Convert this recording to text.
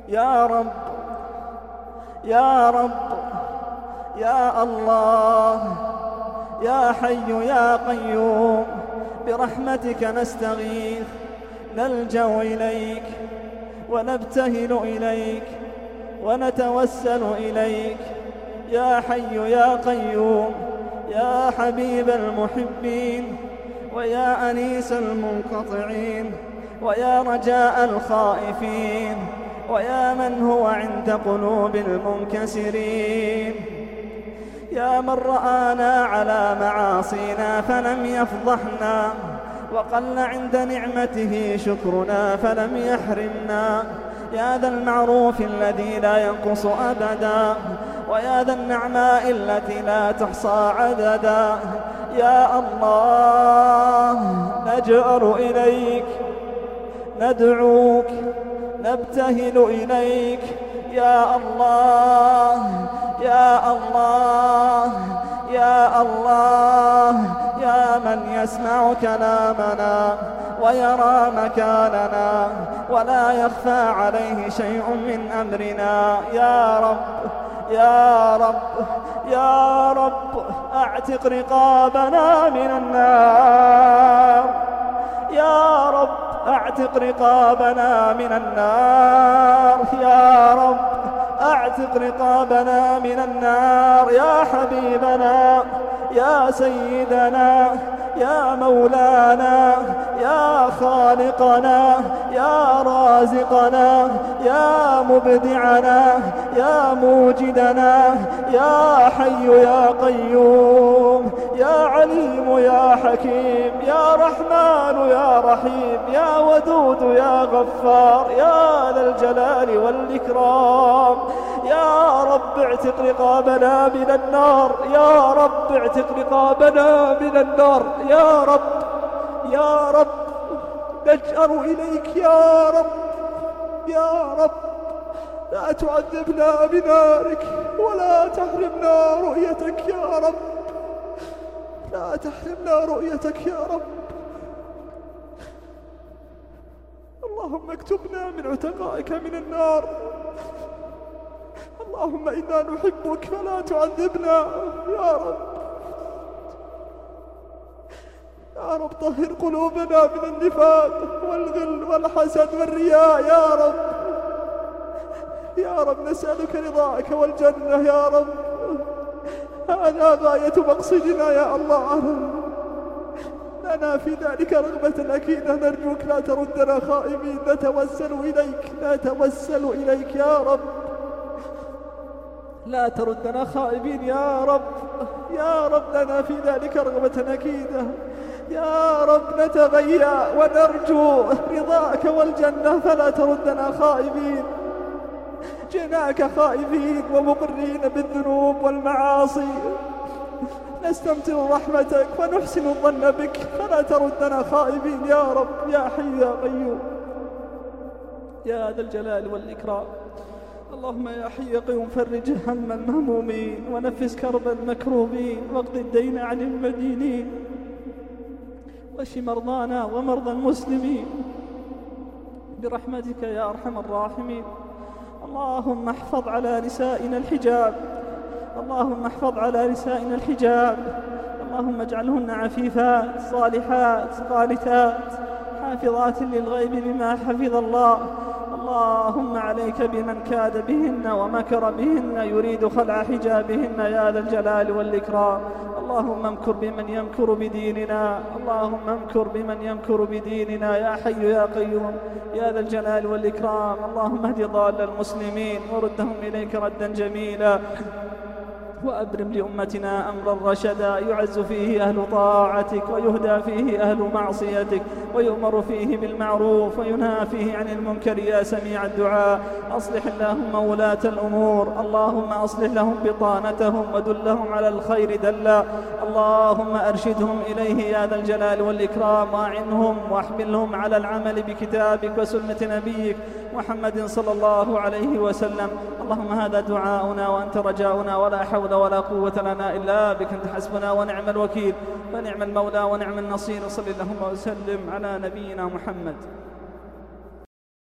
يا رب يا رب يا الله يا حي يا قيوم، برحمتك نستغيث، نلجأ إليك ونبتهل إليك ونتوسل إليك يا حي يا قيوم، يا حبيب المحبين ويا أنيس المنقطعين ويا رجاء الخائفين ويا من هو عند قلوب المنكسرين، يا من رآنا على معاصينا فلم يفضحنا، وقل عند نعمته شكرنا فلم يحرمنا، يا ذا المعروف الذي لا ينقص أبدا، ويا ذا النعماء التي لا تحصى عددا، يا الله نجأر إليك، ندعوك، نبتهل إليك يا الله يا الله يا الله، يا من يسمع كلامنا ويرى مكاننا ولا يخفى عليه شيء من أمرنا، يا رب يا رب يا رب أعتق رقابنا من النار، يا رب أعتق رقابنا من النار، يا رب أعتق رقابنا من النار، يا حبيبنا يا سيدنا يا مولانا يا خالقنا يا رازقنا يا مبدعنا يا موجدنا يا حي يا قيوم، يا عليم يا حكيم، يا رحمن يا رحيم، يا ودود يا غفار، يا ذا الجلال والإكرام، يا رب اعتق رقابنا من النار، يا رب اعتق رقابنا من النار، يا رب يا رب نجأر إليك يا رب يا رب، لا تعذبنا بنارك ولا تحرمنا رؤيتك يا رب، لا تحرمنا رؤيتك يا رب. اللهم اكتبنا من عتقائك من النار، اللهم إنا نحبك فلا تعذبنا يا رب، يا رب طهر قلوبنا من النفاق والغل والحسد والرياء يا رب، يا رب نسألك رضاك والجنة يا رب، هذا غاية مقصدنا يا الله، لنا في ذلك رغبة أكيدة، نرجوك لا تردنا خائبين، نتوسل إليك نتوسل إليك يا رب، لا تردنا خائبين يا رب، يا رب لنا في ذلك رغبة أكيدة يا رب، نتغيى ونرجو رضاك والجنة فلا تردنا خائبين، جئناك خائفين ومقرين بالذنوب والمعاصي، نستمتع رحمتك ونحسن الظن بك فلا تردنا خائبين يا رب، يا حي يا قيوم يا ذا الجلال والإكرام. اللهم يا حي يا قيوم فرج هم المهمومين ونفس كرب المكروبين واقض الدين عن المدينين واشف مرضانا ومرضى المسلمين برحمتك يا أرحم الراحمين. اللهم احفظ على نسائنا الحجاب، اللهم احفظ على نسائنا الحجاب، اللهم اجعلهن عفيفات صالحات قانتات حافظات للغيب بما حفظ الله. اللهم عليك بمن كاد بهن ومكر بهن يريد خلع حجابهن يا ذا الجلال والإكرام. اللهم امكر بمن يمكر بديننا، اللهم امكر بمن يمكر بديننا يا حي يا قيوم يا ذا الجلال والإكرام. اللهم اهد ضال المسلمين وردهم إليك ردا جميلا، وأبرم لأمتنا أمرا رشدا يعز فيه أهل طاعتك ويهدى فيه أهل معصيتك ويؤمر فيه بالمعروف وينهى فيه عن المنكر يا سميع الدعاء. أصلح اللهم ولاة الأمور، اللهم أصلح لهم بطانتهم ودلهم على الخير دلا، اللهم أرشدهم إليه يا ذا الجلال والإكرام، وأعنهم واحملهم على العمل بكتابك وسنة نبيك محمد صلى الله عليه وسلم. اللهم هذا دعاؤنا وأنت رجاؤنا، ولا حول ولا قوة لنا إلا بك، أنت حسبنا ونعم الوكيل، فنعم المولى ونعم النصير. صلى اللهم وسلم على نبينا محمد.